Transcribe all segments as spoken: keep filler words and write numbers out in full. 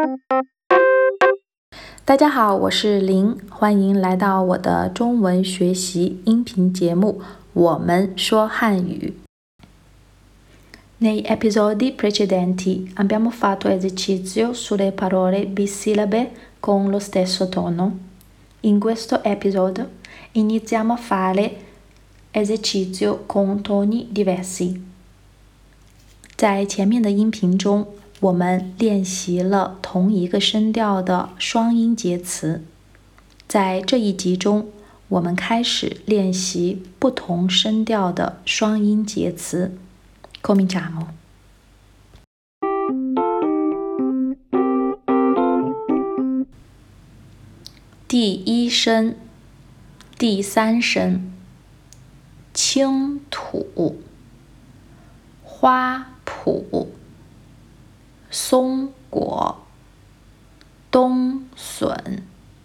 大家好，我是林，欢迎来到我的中文学习音频节目《我们说汉语》。Nei episodi precedenti abbiamo fatto esercizio sulle parole bisillabe con lo stesso tono. In questo episodio iniziamo a fare esercizio con toni diversi. 在前面的音频中，我们练习了同一个声调的双音节词。在这一集中，我们开始练习不同声调的双音节词。Cominciamo. 第一声，第三声，青土，花圃，松果，冬笋，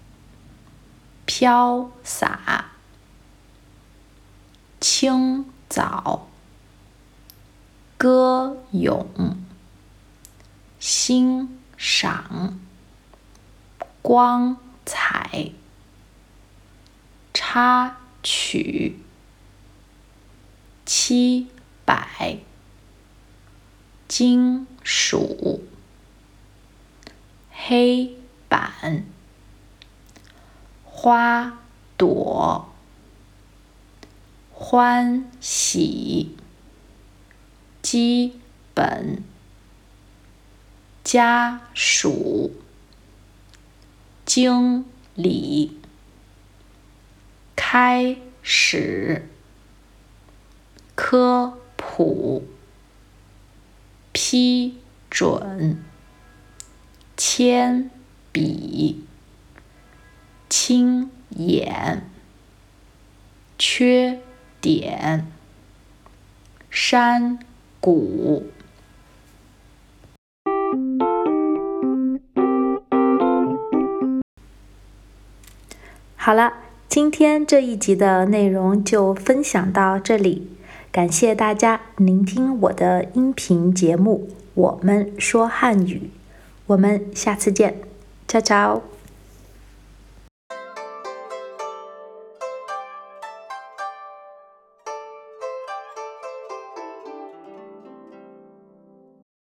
飘洒，清早，歌咏，欣赏，光彩，插曲，七百，金属，黑板，花朵，欢喜，基本，家属，经理，开始，科普，批准，铅笔，亲眼，缺点，山谷。好了，今天这一集的内容就分享到这里，感谢大家聆听我的音频节目《我们说汉语》，我们下次见，ciao ciao。